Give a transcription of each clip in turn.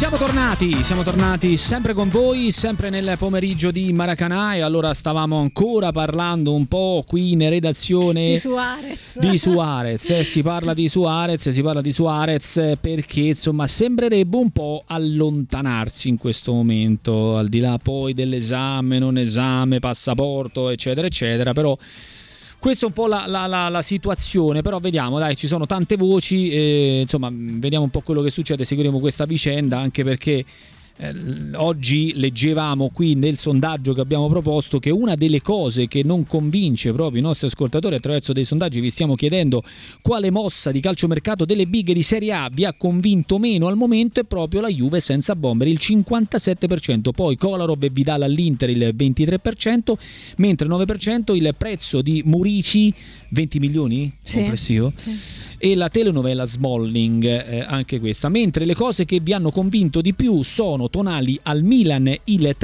Siamo tornati sempre con voi, sempre nel pomeriggio di Maracanã, e allora stavamo ancora parlando un po' qui in redazione di Suarez. Si parla di Suarez perché insomma sembrerebbe un po' allontanarsi in questo momento, al di là poi dell'esame, non esame, passaporto eccetera eccetera, però questa è un po' la situazione, però vediamo, dai, ci sono tante voci, insomma, vediamo un po' quello che succede, seguiremo questa vicenda, anche perché oggi leggevamo qui nel sondaggio che abbiamo proposto che una delle cose che non convince proprio i nostri ascoltatori, attraverso dei sondaggi vi stiamo chiedendo quale mossa di calciomercato delle big di Serie A vi ha convinto meno al momento, è proprio la Juve senza bomber, il 57%, poi Kolarov e Vidal all'Inter il 23%, mentre il 9% il prezzo di Murici, 20 milioni complessivo, e la telenovela Smalling, anche questa, mentre le cose che vi hanno convinto di più sono Tonali al Milan il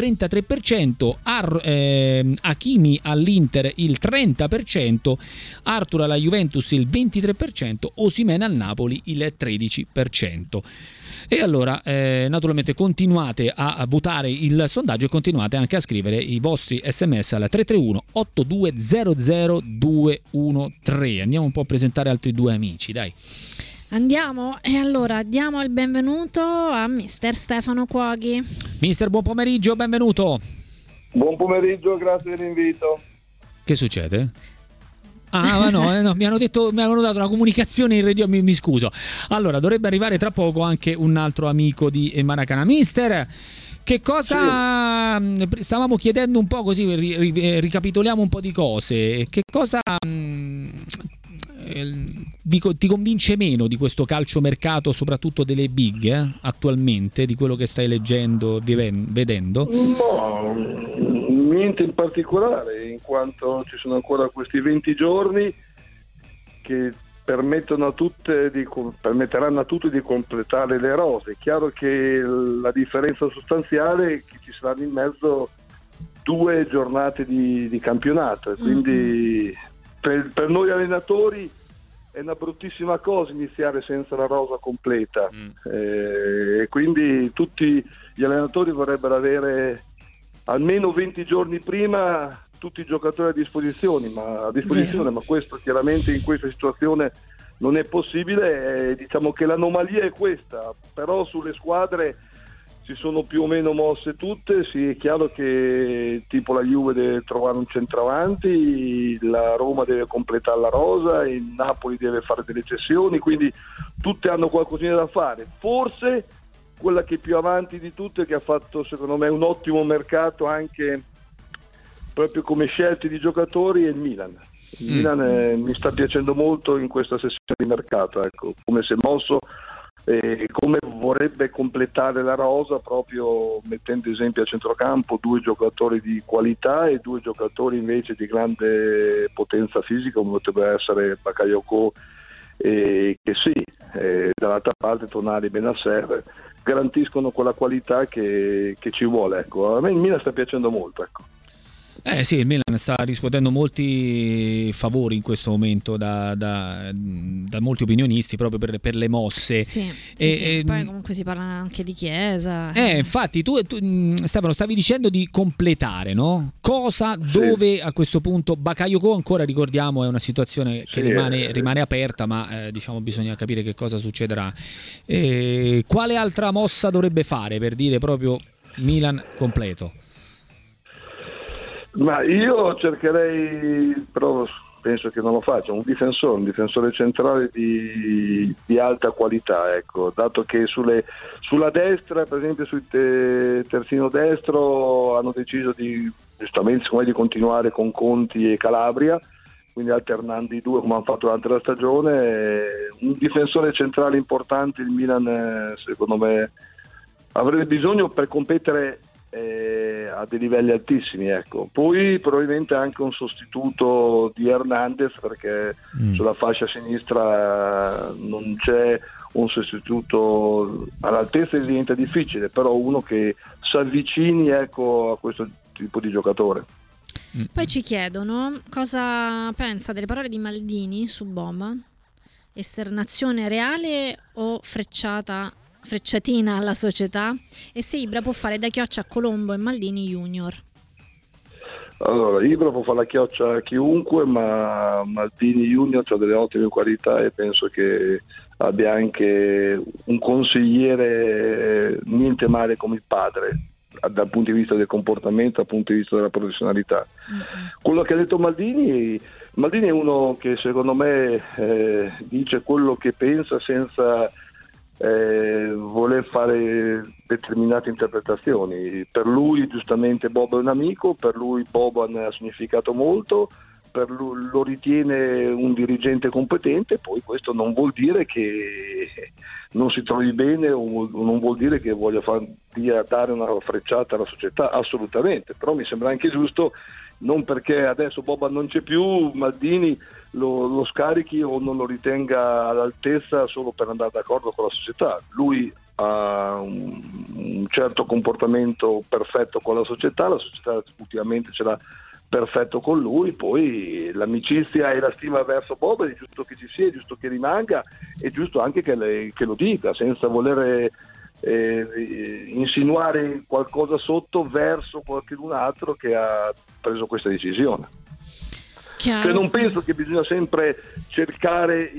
33%, Hakimi all'Inter il 30%, Arthur alla Juventus il 23%, Osimhen al Napoli il 13%. E allora naturalmente continuate a votare il sondaggio e continuate anche a scrivere i vostri sms al 331 8200 213. Andiamo un po' a presentare altri due amici, dai. Andiamo, e allora diamo il benvenuto a mister Stefano Cuoghi. Mister, buon pomeriggio, benvenuto. Buon pomeriggio, grazie dell'invito. Che succede? No, mi hanno dato una comunicazione in radio, mi scuso. Allora, dovrebbe arrivare tra poco anche un altro amico di Maracanã. Mister, che cosa stavamo chiedendo un po' così, ricapitoliamo un po' di cose. Che cosa ti convince meno di questo calciomercato, soprattutto delle big attualmente, di quello che stai leggendo, vedendo? No, niente in particolare, in quanto ci sono ancora questi 20 giorni che permetteranno a tutti di completare le rose. È chiaro che la differenza sostanziale è che ci saranno in mezzo 2 giornate di campionato, e quindi per noi allenatori è una bruttissima cosa iniziare senza la rosa completa, e quindi tutti gli allenatori vorrebbero avere almeno 20 giorni prima tutti i giocatori a disposizione, ma questo chiaramente in questa situazione non è possibile. Diciamo che l'anomalia è questa, però sulle squadre si sono più o meno mosse tutte. Sì, è chiaro che tipo la Juve deve trovare un centravanti, la Roma deve completare la rosa, il Napoli deve fare delle cessioni, quindi tutte hanno qualcosina da fare. Forse quella che è più avanti di tutte, che ha fatto secondo me un ottimo mercato anche proprio come scelte di giocatori, è il Milan. Il Milan mi sta piacendo molto in questa sessione di mercato, ecco, come si è mosso e come vorrebbe completare la rosa, proprio mettendo esempio a centrocampo 2 giocatori di qualità e 2 giocatori invece di grande potenza fisica, come potrebbe essere Bakayoko, che sì, dall'altra parte Tonali e Benasser garantiscono quella qualità che ci vuole, ecco. A me il Milan sta piacendo molto, ecco. Sì, il Milan sta riscuotendo molti favori in questo momento da molti opinionisti, proprio per le mosse. Sì. Poi comunque si parla anche di Chiesa. Infatti tu Stefano stavi dicendo di completare, no? Cosa, dove a questo punto Bakayoko, ancora ricordiamo, è una situazione che rimane aperta, ma diciamo bisogna capire che cosa succederà. Quale altra mossa dovrebbe fare per dire proprio Milan completo? Ma io cercherei, però penso che non lo faccia, un difensore centrale di alta qualità, ecco, dato che sulla destra, per esempio sul terzino destro, hanno deciso giustamente di continuare con Conti e Calabria, quindi alternando i due come hanno fatto durante la stagione. Un difensore centrale importante il Milan secondo me avrebbe bisogno per competere a dei livelli altissimi, ecco. Poi probabilmente anche un sostituto di Hernandez, perché sulla fascia sinistra non c'è un sostituto all'altezza, diventa difficile, però uno che si avvicini, ecco, a questo tipo di giocatore. Poi ci chiedono cosa pensa delle parole di Maldini su Boma, esternazione reale o frecciata frecciatina alla società? E se Ibra può fare da chioccia a Colombo e Maldini Junior? Allora, Ibra può fare la chioccia a chiunque, ma Maldini Junior ha delle ottime qualità e penso che abbia anche un consigliere niente male come il padre, dal punto di vista del comportamento, dal punto di vista della professionalità. Quello che ha detto Maldini è uno che secondo me dice quello che pensa senza voler fare determinate interpretazioni. Per lui giustamente Boban è un amico, per lui Boban ha significato molto, per lui lo ritiene un dirigente competente, poi questo non vuol dire che non si trovi bene o non vuol dire che voglia dare una frecciata alla società, assolutamente, però mi sembra anche giusto, non perché adesso Boban non c'è più, Maldini lo scarichi o non lo ritenga all'altezza solo per andare d'accordo con la società. Lui ha un certo comportamento perfetto con la società ultimamente ce l'ha perfetto con lui, poi l'amicizia e la stima verso Boban è giusto che ci sia, è giusto che rimanga, è giusto anche che lo dica senza voler insinuare qualcosa sotto verso qualcun altro che ha preso questa decisione. Cioè, non penso che bisogna sempre cercare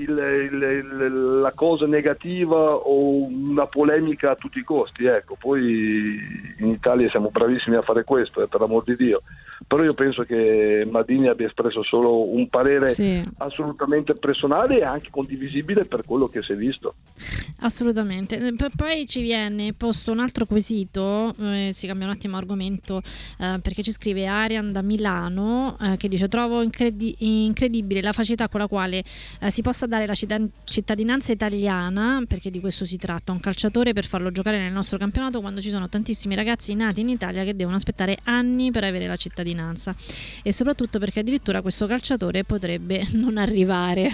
la cosa negativa o una polemica a tutti i costi, ecco. Poi in Italia siamo bravissimi a fare questo, per l'amor di Dio, però io penso che Maldini abbia espresso solo un parere assolutamente personale e anche condivisibile per quello che si è visto. Assolutamente. Poi ci viene posto un altro quesito, si cambia un attimo argomento, perché ci scrive Arian da Milano, che dice: trovo incredibile la facilità con la quale si possa dare la cittadinanza italiana, perché di questo si tratta, un calciatore per farlo giocare nel nostro campionato, quando ci sono tantissimi ragazzi nati in Italia che devono aspettare anni per avere la cittadinanza, e soprattutto perché addirittura questo calciatore potrebbe non arrivare.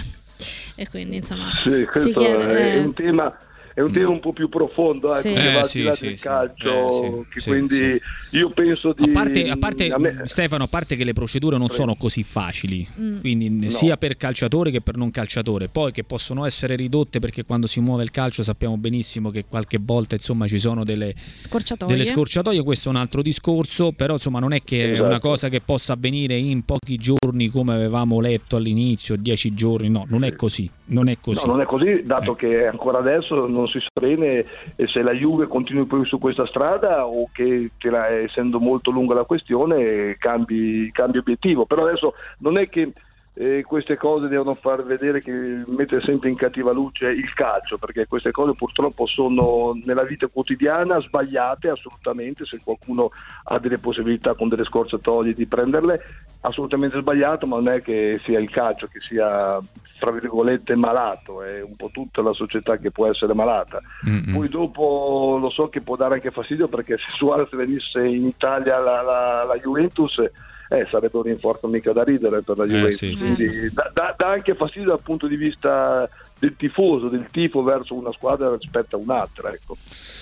E quindi insomma questo è un tema un po' più profondo, che va al di là del calcio, quindi io penso di... A parte Stefano, a parte che le procedure non sono così facili, quindi sia per calciatore che per non calciatore, poi che possono essere ridotte, perché quando si muove il calcio sappiamo benissimo che qualche volta insomma ci sono delle scorciatoie, questo è un altro discorso, però insomma non è che è una cosa che possa avvenire in pochi giorni come avevamo letto all'inizio, 10 giorni, no, non è così. Non è così. No, non è così, dato che ancora adesso non si sa bene se la Juve continui poi su questa strada o che essendo molto lunga la questione cambi obiettivo. Però adesso non è che queste cose devono far vedere, che mette sempre in cattiva luce il calcio, perché queste cose purtroppo sono nella vita quotidiana sbagliate assolutamente. Se qualcuno ha delle possibilità con delle scorciatoie di prenderle, assolutamente sbagliato, ma non è che sia il calcio che sia tra virgolette malato, è un po' tutta la società che può essere malata. Poi dopo lo so che può dare anche fastidio, perché se Suarez venisse in Italia la Juventus sarebbe un rinforzo mica da ridere per la Juventus, quindi dà anche fastidio dal punto di vista del tifoso, del tifo verso una squadra rispetto a un'altra, ecco.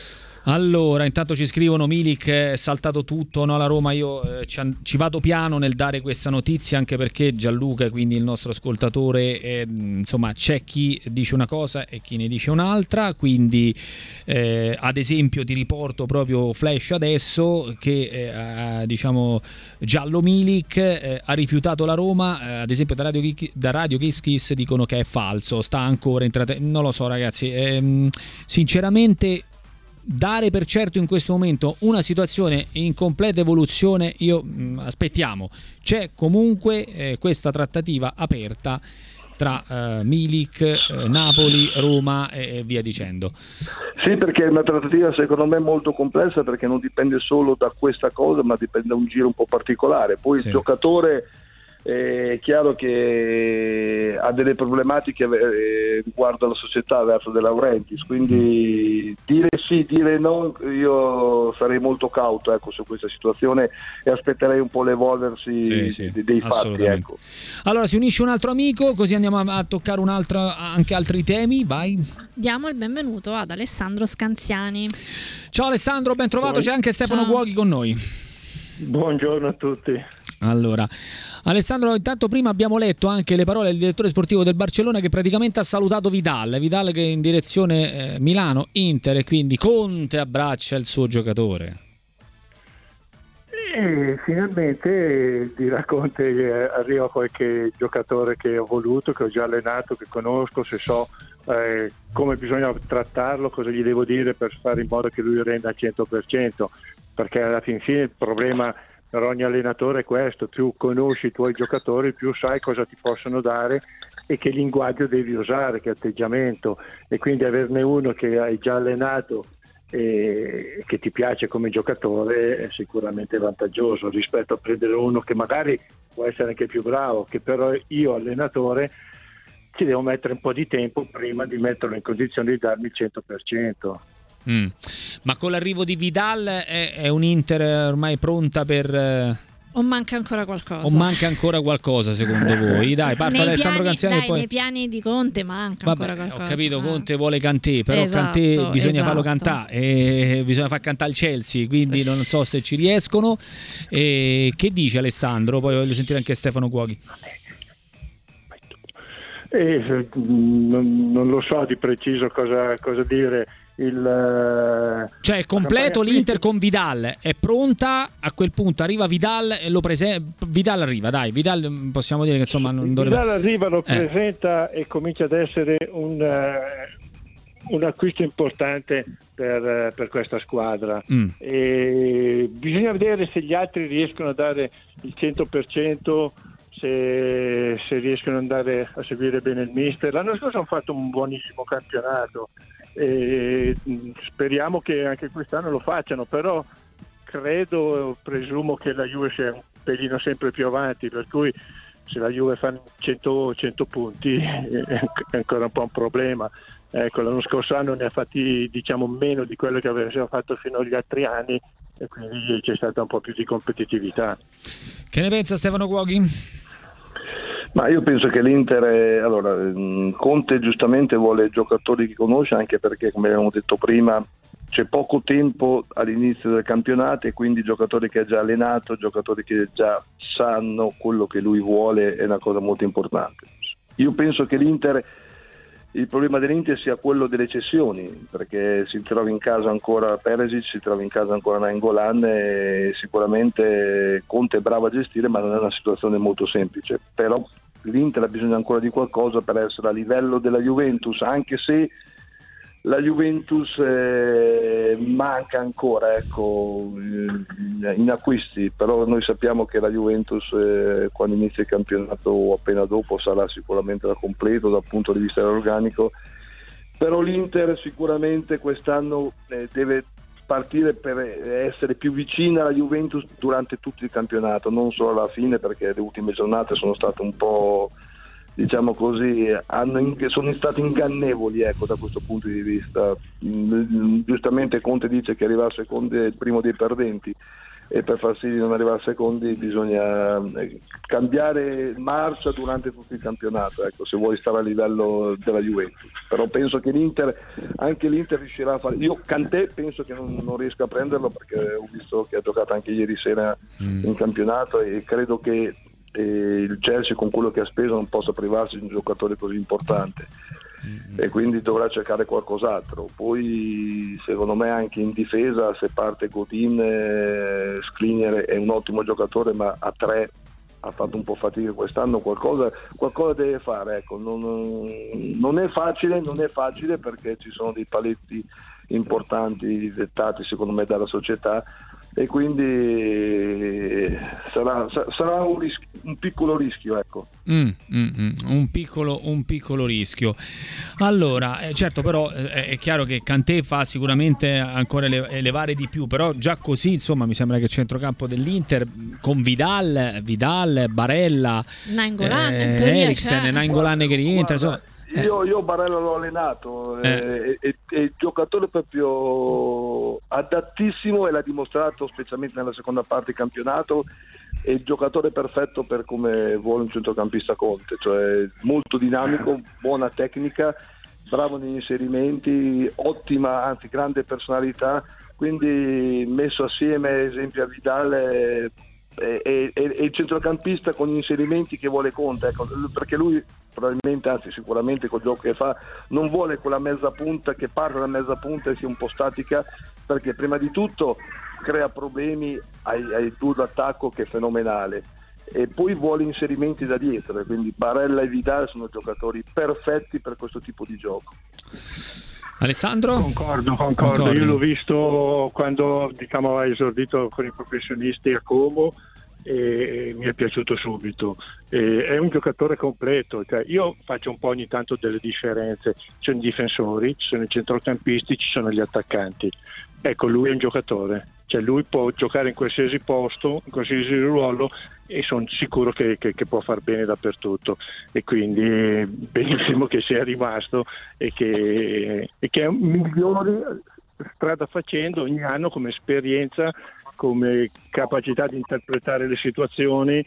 Allora, intanto ci scrivono: Milik è saltato tutto, no, la Roma. Io ci vado piano nel dare questa notizia, anche perché Gianluca, quindi il nostro ascoltatore, insomma c'è chi dice una cosa e chi ne dice un'altra, quindi ad esempio ti riporto proprio flash adesso che diciamo Giallo Milik ha rifiutato la Roma, ad esempio da Radio Kiss Kiss dicono che è falso, sta ancora in non lo so ragazzi, sinceramente dare per certo in questo momento una situazione in completa evoluzione, aspettiamo. C'è comunque questa trattativa aperta tra Milik, Napoli, Roma e via dicendo. Sì, perché è una trattativa secondo me molto complessa, perché non dipende solo da questa cosa, ma dipende da un giro un po' particolare. Poi il giocatore è chiaro che ha delle problematiche riguardo alla società verso De Laurentiis, quindi dire sì, dire no, io sarei molto cauto, ecco, su questa situazione, e aspetterei un po' l'evolversi dei fatti, ecco. Allora si unisce un altro amico, così andiamo a toccare anche altri temi. Vai. Diamo il benvenuto ad Alessandro Scanziani. Ciao Alessandro, ben trovato. C'è anche Stefano Cuochi con noi. Buongiorno a tutti. Allora, Alessandro, intanto prima abbiamo letto anche le parole del direttore sportivo del Barcellona che praticamente ha salutato Vidal che è in direzione Milano-Inter, e quindi Conte abbraccia il suo giocatore. E finalmente dirà Conte che arriva qualche giocatore che ho voluto, che ho già allenato, che conosco, se so come bisogna trattarlo, cosa gli devo dire per fare in modo che lui renda al 100%, perché alla fine il problema per ogni allenatore è questo: più conosci i tuoi giocatori, più sai cosa ti possono dare e che linguaggio devi usare, che atteggiamento, e quindi averne uno che hai già allenato e che ti piace come giocatore è sicuramente vantaggioso rispetto a prendere uno che magari può essere anche più bravo, che però io allenatore ci devo mettere un po' di tempo prima di metterlo in condizione di darmi il 100%. Ma con l'arrivo di Vidal è un Inter ormai pronta per... O manca ancora qualcosa? O manca ancora qualcosa secondo voi? Dai, parte Alessandro Canziani. Dai, poi... nei piani di Conte manca ancora qualcosa. Ho capito, Conte vuole Kanté, però esatto, Kanté bisogna farlo cantare, e bisogna far cantare il Chelsea, quindi non so se ci riescono. Che dice Alessandro? Poi voglio sentire anche Stefano Cuoghi. Non lo so di preciso cosa dire. Cioè è completo l'Inter con Vidal, è pronta, a quel punto arriva Vidal e lo presenta. Vidal arriva, dai, Vidal possiamo dire che insomma non dovrebbe... Vidal arriva, lo presenta e comincia ad essere un acquisto importante per questa squadra. E bisogna vedere se gli altri riescono a dare il 100%, se riescono ad andare a seguire bene il mister. L'anno scorso hanno fatto un buonissimo campionato e speriamo che anche quest'anno lo facciano, però presumo che la Juve sia un pelino sempre più avanti, per cui se la Juve fa 100 punti è ancora un po' un problema. Ecco, l'anno scorso anno ne ha fatti meno di quello che aveva fatto fino agli altri anni, e quindi c'è stata un po' più di competitività. Che ne pensa Stefano Cuoghi? Ma io penso che l'Inter, Conte giustamente vuole giocatori che conosce, anche perché, come abbiamo detto prima, c'è poco tempo all'inizio del campionato, e quindi giocatori che ha già allenato, giocatori che già sanno quello che lui vuole, è una cosa molto importante. Io penso che il problema dell'Inter sia quello delle cessioni, perché si trova in casa ancora Perisic, si trova in casa ancora Nainggolan, e sicuramente Conte è bravo a gestire, ma non è una situazione molto semplice. Però l'Inter ha bisogno ancora di qualcosa per essere a livello della Juventus, anche se la Juventus manca ancora in acquisti, però noi sappiamo che la Juventus quando inizia il campionato o appena dopo sarà sicuramente da completo dal punto di vista organico. Però l'Inter sicuramente quest'anno deve partire per essere più vicina alla Juventus durante tutto il campionato, non solo alla fine, perché le ultime giornate sono state un po', diciamo così, sono state ingannevoli, da questo punto di vista. Giustamente Conte dice che arrivare secondi è il primo dei perdenti, e per far sì di non arrivare secondi bisogna cambiare marcia durante tutto il campionato, se vuoi stare a livello della Juventus. Però penso che anche l'Inter riuscirà a fare. Io Kanté penso che non riesca a prenderlo, perché ho visto che ha giocato anche ieri sera in campionato, e credo che il Chelsea, con quello che ha speso, non possa privarsi di un giocatore così importante, e quindi dovrà cercare qualcos'altro. Poi secondo me anche in difesa, se parte Godin, Skriniar è un ottimo giocatore, ma a 3 ha fatto un po' fatica quest'anno, qualcosa deve fare, non è facile perché ci sono dei paletti importanti dettati secondo me dalla società, e quindi sarà un piccolo rischio, un piccolo rischio. Allora, certo, però è chiaro che Kanté fa sicuramente ancora elevare di più, però già così insomma mi sembra che il centrocampo dell'Inter con Vidal, Barella, Nainggolan, Eriksen, Nainggolan che rientra, insomma. Io Barella l'ho allenato, è il giocatore proprio adattissimo, e l'ha dimostrato specialmente nella seconda parte del campionato. È il giocatore perfetto per come vuole un centrocampista Conte, cioè molto dinamico, buona tecnica, bravo negli inserimenti, ottima, anzi grande personalità, quindi messo assieme ad esempio a Vidal è il centrocampista con gli inserimenti che vuole Conte, ecco, perché lui probabilmente, anzi sicuramente col gioco che fa, non vuole quella mezza punta che parte da mezza punta e sia un po' statica, perché prima di tutto crea problemi ai duo d'attacco, che è fenomenale, e poi vuole inserimenti da dietro, quindi Barella e Vidal sono giocatori perfetti per questo tipo di gioco. Alessandro? Concordo. Io l'ho visto quando ha esordito con i professionisti a Como e mi è piaciuto subito. È un giocatore completo, cioè, io faccio un po' ogni tanto delle differenze, ci sono i difensori, ci sono i centrocampisti, ci sono gli attaccanti. Ecco, lui è un giocatore, cioè lui può giocare in qualsiasi posto, in qualsiasi ruolo, e sono sicuro che può far bene dappertutto, e quindi benissimo che sia rimasto e che migliori strada facendo ogni anno come esperienza, come capacità di interpretare le situazioni.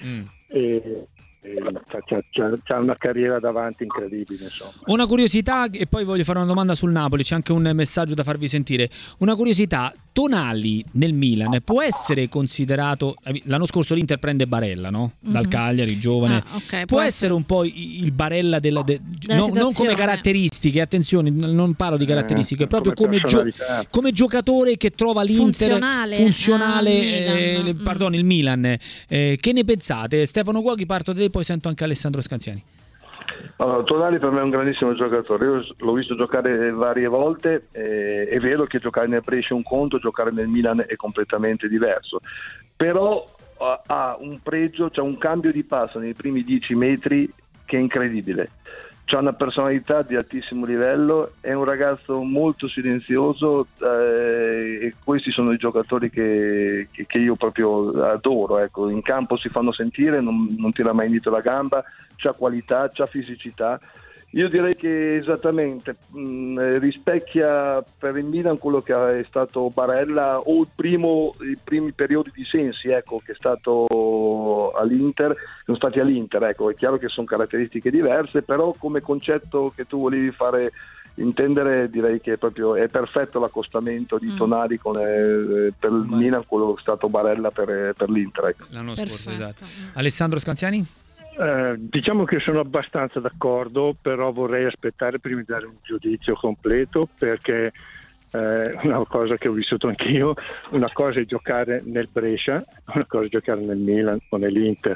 C'ha una carriera davanti incredibile, insomma. Una curiosità, e poi voglio fare una domanda sul Napoli, c'è anche un messaggio da farvi sentire. Una curiosità: Tonali nel Milan può essere considerato, l'anno scorso l'Inter prende Barella, no? Dal Cagliari, giovane, okay, può essere un po' il Barella non come caratteristiche, attenzione, non parlo di caratteristiche, proprio come giocatore che trova l'Inter funzionale, il Milan. Che ne pensate? Stefano Cuoghi, parto da te, poi sento anche Alessandro Scanziani. Allora, Tonali per me è un grandissimo giocatore, io l'ho visto giocare varie volte, è vero che giocare nel Brescia è un conto, giocare nel Milan è completamente diverso, però ha un pregio, c'è un cambio di passo nei primi 10 metri che è incredibile, c'ha una personalità di altissimo livello, è un ragazzo molto silenzioso, e questi sono i giocatori che io proprio adoro, ecco. In campo si fanno sentire, non tira mai indietro la gamba, c'ha qualità, c'ha fisicità. Io direi che esattamente rispecchia per il Milan quello che è stato Barella, o i primi periodi di Sensi, ecco, che è stato all'Inter, sono stati all'Inter, ecco. È chiaro che sono caratteristiche diverse, però come concetto che tu volevi fare intendere, direi che è perfetto l'accostamento di Tonali per il Milan, quello che è stato Barella per l'Inter, ecco. L'anno scorso, esatto. Alessandro Scanziani? Diciamo che sono abbastanza d'accordo, però vorrei aspettare prima di dare un giudizio completo, perché una cosa che ho vissuto anch'io, una cosa è giocare nel Brescia, una cosa è giocare nel Milan o nell'Inter,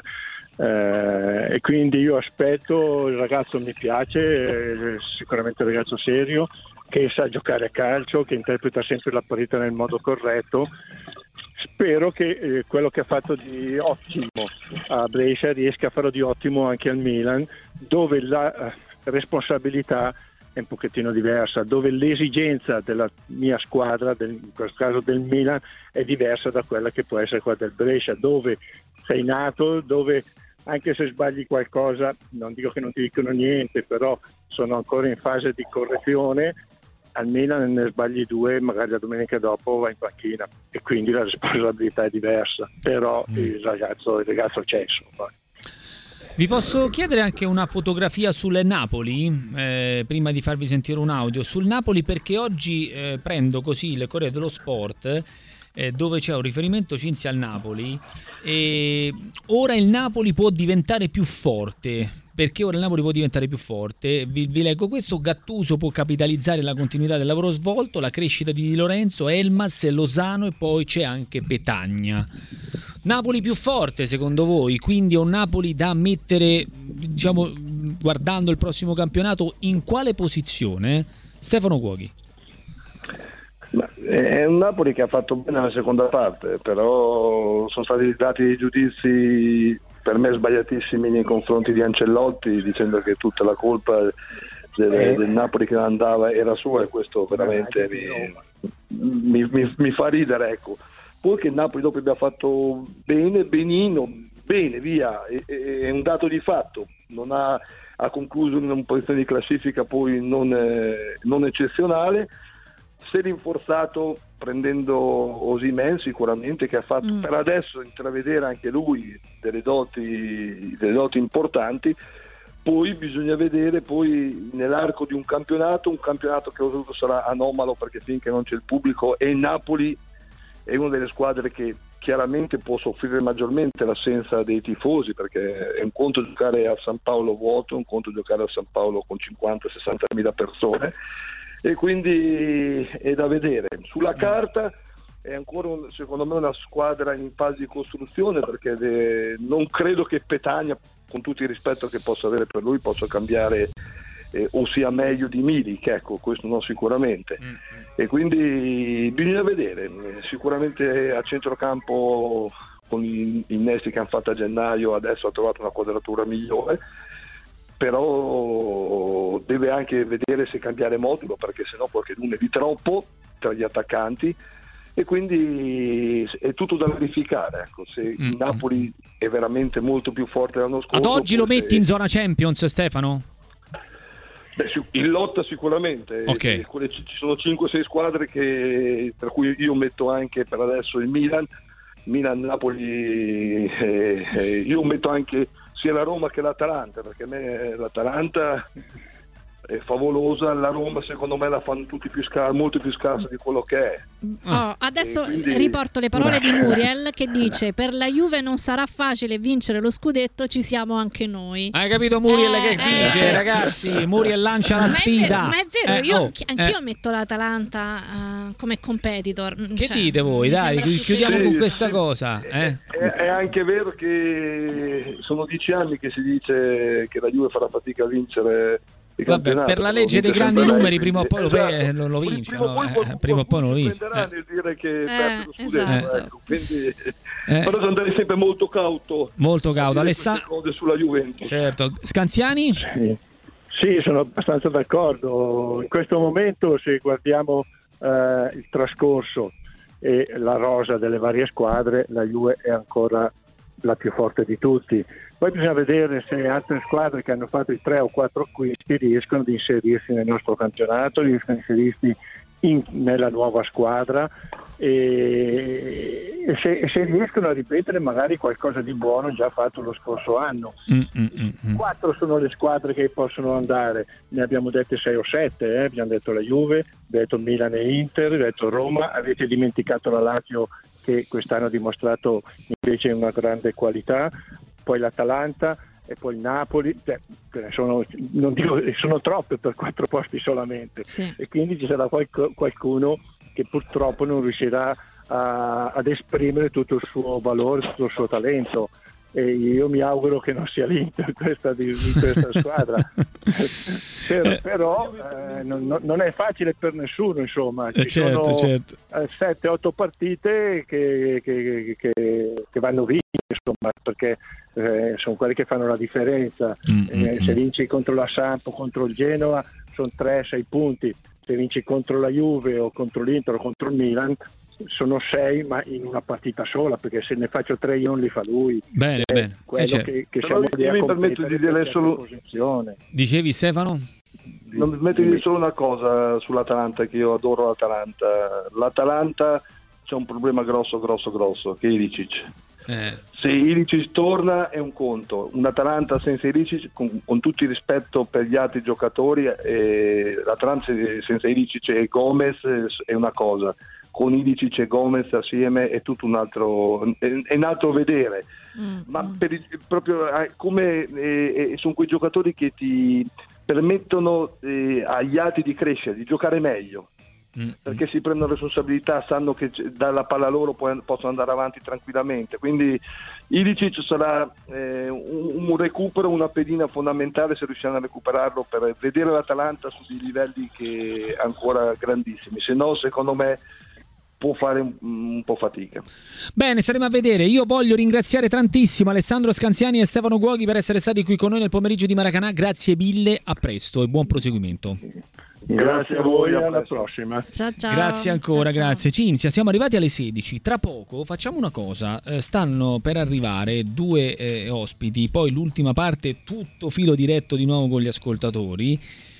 e quindi io aspetto. Il ragazzo mi piace, sicuramente un ragazzo serio, che sa giocare a calcio, che interpreta sempre la partita nel modo corretto. Spero che quello che ha fatto di ottimo a Brescia riesca a farlo di ottimo anche al Milan, dove la responsabilità è un pochettino diversa, dove l'esigenza della mia squadra, in questo caso del Milan, è diversa da quella che può essere quella del Brescia, dove sei nato, dove anche se sbagli qualcosa, non dico che non ti dicono niente, però sono ancora in fase di correzione. Al Milan ne sbagli 2, magari la domenica dopo va in panchina, e quindi la responsabilità è diversa, però il ragazzo c'è, insomma. Vi posso chiedere anche una fotografia sul Napoli, prima di farvi sentire un audio sul Napoli, perché oggi prendo così il Corriere dello Sport, dove c'è un riferimento Cinzia al Napoli, e ora il Napoli può diventare più forte. Perché ora il Napoli può diventare più forte? Vi leggo questo: Gattuso può capitalizzare la continuità del lavoro svolto, la crescita di Di Lorenzo, Elmas, Lozano, e poi c'è anche Petagna. Napoli più forte secondo voi? Quindi è un Napoli da mettere, diciamo, guardando il prossimo campionato, in quale posizione? Stefano Cuoghi. È un Napoli che ha fatto bene la seconda parte, però sono stati dati dei giudizi per me sbagliatissimi nei confronti di Ancelotti, dicendo che tutta la colpa del Napoli che andava era sua, e questo veramente mi fa ridere, ecco. Poi che il Napoli dopo abbia fatto bene, via, è un dato di fatto, non ha concluso in una posizione di classifica poi non eccezionale. Si è rinforzato prendendo Osimhen, sicuramente, che ha fatto per adesso intravedere anche lui delle doti importanti. Poi bisogna vedere poi nell'arco di un campionato che sarà anomalo, perché finché non c'è il pubblico, e il Napoli è una delle squadre che chiaramente può soffrire maggiormente l'assenza dei tifosi, perché è un conto giocare a San Paolo vuoto, un conto giocare a San Paolo con 50-60 mila persone, e quindi è da vedere. Sulla carta è ancora secondo me una squadra in fase di costruzione, perché non credo che Petagna, con tutto il rispetto che posso avere per lui, possa cambiare o sia meglio di Milik, ecco, questo no, sicuramente. E quindi bisogna vedere. Sicuramente a centrocampo, con i innesti che hanno fatto a gennaio, adesso ha trovato una quadratura migliore, però deve anche vedere se cambiare modulo, perché sennò qualche uno è di troppo tra gli attaccanti, e quindi è tutto da verificare, ecco. Se il Napoli è veramente molto più forte dell'anno scorso. Ad oggi lo metti in zona Champions, Stefano? Beh, in lotta sicuramente. Okay. Ci sono 5-6 squadre per cui io metto anche per adesso il Milan, Napoli, io metto anche sia la Roma che l'Atalanta, perché a me l'Atalanta è favolosa, la Roma secondo me la fanno tutti molto più scarsa di quello che è. Adesso quindi riporto le parole di Muriel, che dice: per la Juve non sarà facile vincere lo scudetto, ci siamo anche noi. Hai capito Muriel che dice, ragazzi? Muriel lancia la sfida. Ma è vero, anch'io metto l'Atalanta come competitor. Che dite voi? Dai, chiudiamo con questa cosa. È anche vero che sono 10 anni che si dice che la Juve farà fatica a vincere. Vabbè, per la legge dei grandi numeri prima o poi lo vince, prima o poi non lo vince. Nel dire che perde lo scudetto, esatto. ecco. Quindi però devo andare sempre molto cauto Alessandro sulla Juventus. Certo. Scanziani? Sì, sono abbastanza d'accordo. In questo momento, se guardiamo il trascorso e la rosa delle varie squadre, la Juve è ancora la più forte di tutti. Poi bisogna vedere se altre squadre che hanno fatto i 3 o 4 acquisti riescono ad inserirsi nel nostro campionato, riescono ad inserirsi nella nuova squadra, e se riescono a ripetere magari qualcosa di buono già fatto lo scorso anno. 4 sono le squadre che possono andare, ne abbiamo dette 6 o 7, abbiamo detto la Juve, abbiamo detto Milan e Inter, abbiamo detto Roma, avete dimenticato la Lazio che quest'anno ha dimostrato invece una grande qualità, poi l'Atalanta e poi il Napoli, non dico, sono troppe per 4 posti solamente, sì. E quindi ci sarà qualcuno che purtroppo non riuscirà ad esprimere tutto il suo valore, tutto il suo talento, e io mi auguro che non sia l'Inter questa squadra. però non è facile per nessuno, insomma. Ci sono 7-8 partite che vanno vinte, insomma, perché sono quelle che fanno la differenza. Se vinci contro la Samp o contro il Genoa sono 3-6 punti, se vinci contro la Juve o contro l'Inter o contro il Milan sono 6, ma in una partita sola, perché se ne faccio 3 io non li fa lui. Bene. Quello che siamo lì a competere per la posizione. Dicevi, Stefano? Non mi permetto di dire solo una cosa sull'Atalanta, che io adoro l'Atalanta c'è un problema grosso, che è Ilicic. Se Ilicic torna è un conto, un Atalanta senza Ilicic, con tutto il rispetto per gli altri giocatori, l'Atalanta senza Ilicic e Gomez è una cosa, con Ilicic e Gomez assieme è tutto un altro vedere. Ma proprio come sono quei giocatori che ti permettono agli altri di crescere, di giocare meglio, perché si prendono responsabilità, sanno che dalla palla loro possono andare avanti tranquillamente. Quindi Ilicic sarà un recupero, una pedina fondamentale se riusciranno a recuperarlo, per vedere l'Atalanta su dei livelli che ancora grandissimi, se no secondo me può fare un po' fatica. Bene, staremo a vedere. Io voglio ringraziare tantissimo Alessandro Scanziani e Stefano Guoghi per essere stati qui con noi nel pomeriggio di Maracanà. Grazie mille, a presto e buon proseguimento. Grazie a voi, alla prossima. Ciao. Grazie ancora, ciao. Grazie Cinzia. Siamo arrivati alle 16. Tra poco facciamo una cosa, stanno per arrivare 2 ospiti, poi l'ultima parte tutto filo diretto di nuovo con gli ascoltatori.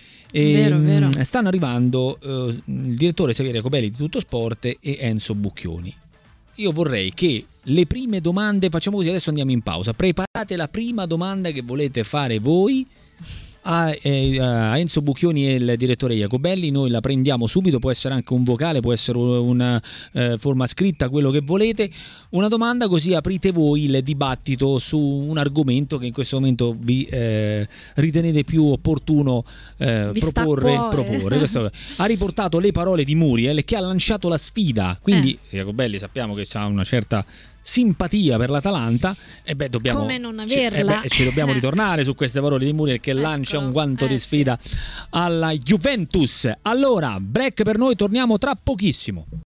Vero. Stanno arrivando il direttore Xavier Jacobelli di Tutto Sport e Enzo Bucchioni. Io vorrei che le prime domande, facciamo così, adesso andiamo in pausa, preparate la prima domanda che volete fare voi a Enzo Bucchioni e il direttore Jacobelli. Noi la prendiamo subito, può essere anche un vocale, può essere una forma scritta, quello che volete, una domanda, così aprite voi il dibattito su un argomento che in questo momento vi ritenete più opportuno proporre. Questo ha riportato le parole di Muriel, che ha lanciato la sfida, quindi Jacobelli sappiamo che ha una certa simpatia per l'Atalanta, e dobbiamo, come non averla, ci dobbiamo ritornare su queste parole di Muriel, che lancia un guanto di sfida alla Juventus. Allora, break per noi, torniamo tra pochissimo.